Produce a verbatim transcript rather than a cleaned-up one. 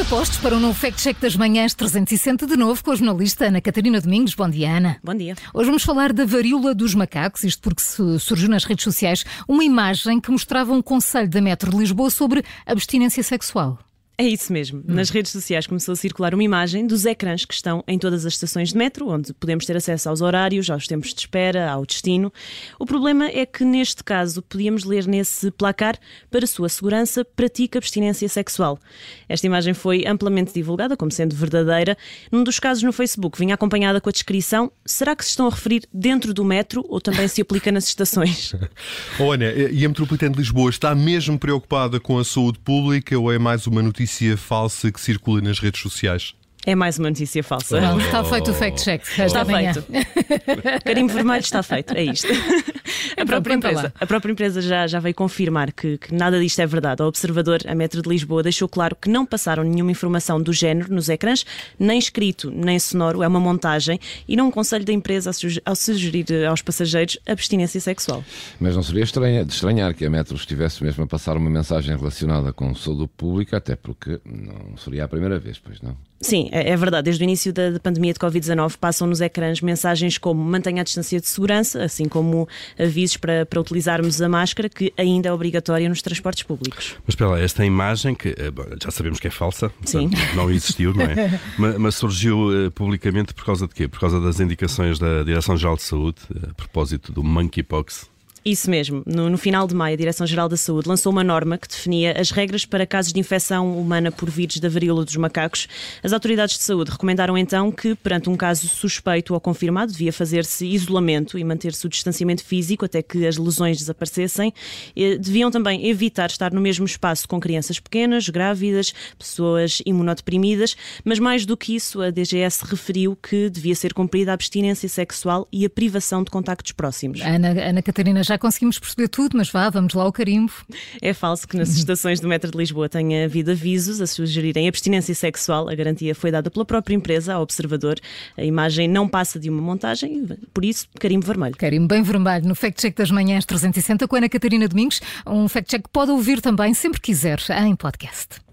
Apostos para um novo Fact Check das Manhãs trezentos e sessenta de novo com a jornalista Ana Catarina Domingos. Bom dia, Ana. Bom dia. Hoje vamos falar da varíola dos macacos, isto porque surgiu nas redes sociais uma imagem que mostrava um conselho da Metro de Lisboa sobre abstinência sexual. É isso mesmo. Hum. Nas redes sociais começou a circular uma imagem dos ecrãs que estão em todas as estações de metro, onde podemos ter acesso aos horários, aos tempos de espera, ao destino. O problema é que, neste caso, podíamos ler nesse placar: para sua segurança, pratica abstinência sexual. Esta imagem foi amplamente divulgada como sendo verdadeira. Num dos casos no Facebook vinha acompanhada com a descrição: será que se estão a referir dentro do metro ou também se aplica nas estações? Oh, Ana, e a Metropolitana de Lisboa está mesmo preocupada com a saúde pública ou é mais uma notícia falsa que circula nas redes sociais? É mais uma notícia falsa. Não, está feito o fact-check. Está feito. Carimbo vermelho está feito, é isto. A própria empresa, a própria empresa já, já veio confirmar que, que nada disto é verdade. O Observador, a Metro de Lisboa, deixou claro que não passaram nenhuma informação do género nos ecrãs, nem escrito, nem sonoro. É uma montagem e não um conselho da empresa ao sugerir aos passageiros abstinência sexual. Mas não seria estranha, de estranhar que a Metro estivesse mesmo a passar uma mensagem relacionada com saúde pública, até porque não seria a primeira vez, pois não? Sim, é verdade. Desde o início da, da pandemia de covid dezanove passam nos ecrãs mensagens como mantenha a distância de segurança, assim como avisos para, para utilizarmos a máscara, que ainda é obrigatória nos transportes públicos. Mas espera lá, esta imagem, que já sabemos que é falsa, Sim. Portanto, não existiu, não é? mas, mas surgiu uh, publicamente por causa de quê? Por causa das indicações da Direção-Geral de Saúde, a propósito do monkeypox. Isso mesmo. No, no final de maio, a Direção-Geral da Saúde lançou uma norma que definia as regras para casos de infecção humana por vírus da varíola dos macacos. As autoridades de saúde recomendaram então que, perante um caso suspeito ou confirmado, devia fazer-se isolamento e manter-se o distanciamento físico até que as lesões desaparecessem. Deviam também evitar estar no mesmo espaço com crianças pequenas, grávidas, pessoas imunodeprimidas, mas mais do que isso, a D G S referiu que devia ser cumprida a abstinência sexual e a privação de contactos próximos. Ana, Ana Catarina, já Já conseguimos perceber tudo, mas vá, vamos lá ao carimbo. É falso que nas estações do Metro de Lisboa tenha havido avisos a sugerirem abstinência sexual. A garantia foi dada pela própria empresa, ao Observador. A imagem não passa de uma montagem, por isso, carimbo vermelho. Carimbo bem vermelho no Fact Check das Manhãs trezentos e sessenta com a Ana Catarina Domingos. Um Fact Check que pode ouvir também, sempre quiser, em podcast.